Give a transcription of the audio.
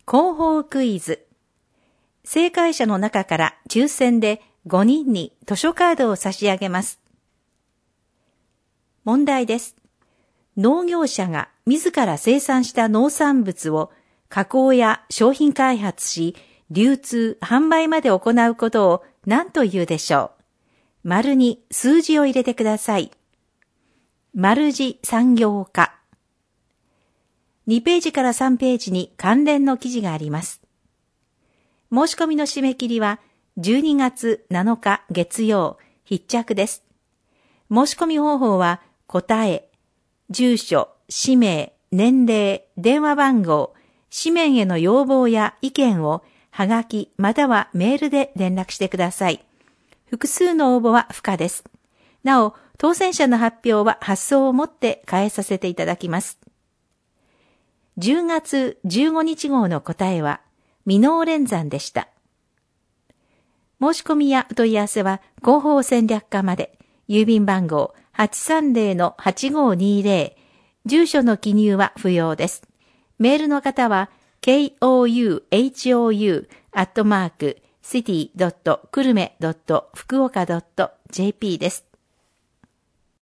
広報クイズ。正解者の中から抽選で5人に図書カードを差し上げます。問題です。農業者が自ら生産した農産物を加工や商品開発し、流通、販売まで行うことを何と言うでしょう。丸に数字を入れてください。丸字産業化。2ページから3ページに関連の記事があります。申し込みの締め切りは12月7日月曜、必着です。申し込み方法は答え、住所、氏名、年齢、電話番号、紙面への要望や意見をはがきまたはメールで連絡してください。複数の応募は不可です。なお、当選者の発表は発送をもって返えさせていただきます。10月15日号の答えは、箕面連山でした。申し込みやお問い合わせは広報戦略課まで、郵便番号 830-8520、住所の記入は不要です。メールの方は kouhou@city.kurme.fukuoka.jp です。